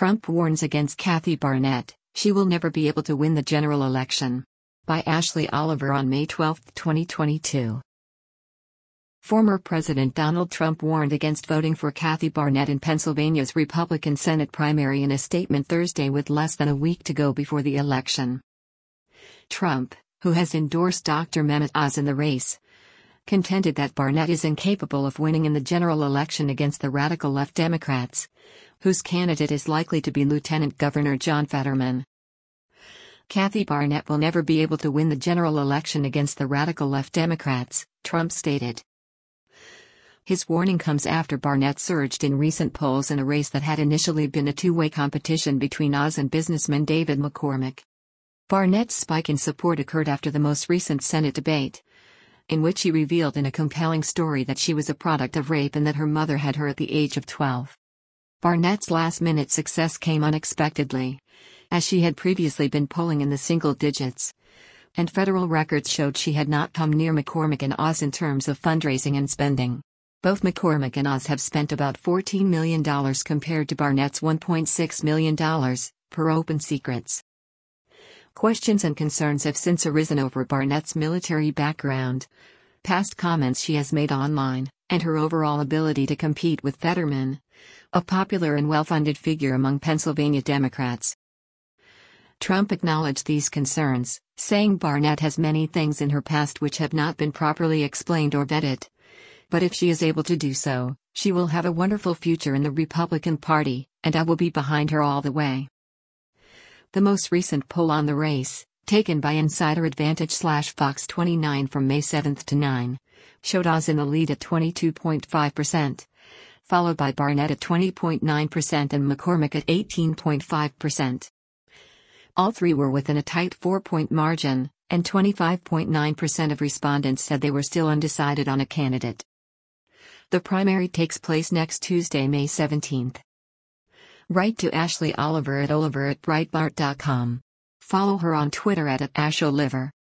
Trump warns against Kathy Barnett, she will never be able to win the general election. By Ashley Oliver on May 12, 2022. Former President Donald Trump warned against voting for Kathy Barnett in Pennsylvania's Republican Senate primary in a statement Thursday with less than a week to go before the election. Trump, who has endorsed Dr. Mehmet Oz in the race, contended that Barnett is incapable of winning in the general election against the radical left Democrats, whose candidate is likely to be Lieutenant Governor John Fetterman. Kathy Barnett will never be able to win the general election against the radical left Democrats, Trump stated. His warning comes after Barnett surged in recent polls in a race that had initially been a two-way competition between Oz and businessman David McCormick. Barnett's spike in support occurred after the most recent Senate debate, in which she revealed in a compelling story that she was a product of rape and that her mother had her at the age of 12. Barnett's last-minute success came unexpectedly, as she had previously been polling in the single digits, and federal records showed she had not come near McCormick and Oz in terms of fundraising and spending. Both McCormick and Oz have spent about $14 million compared to Barnett's $1.6 million, per Open Secrets. Questions and concerns have since arisen over Barnett's military background, past comments she has made online, and her overall ability to compete with Fetterman, a popular and well-funded figure among Pennsylvania Democrats. Trump acknowledged these concerns, saying Barnett has many things in her past which have not been properly explained or vetted. But if she is able to do so, she will have a wonderful future in the Republican Party, and I will be behind her all the way. The most recent poll on the race, taken by Insider Advantage/Fox 29 from May 7 to 9, showed Oz in the lead at 22.5%, followed by Barnett at 20.9% and McCormick at 18.5%. All three were within a tight 4-point margin, and 25.9% of respondents said they were still undecided on a candidate. The primary takes place next Tuesday, May 17. Write to Ashley Oliver at Breitbart.com. Follow her on Twitter at @AshOliver.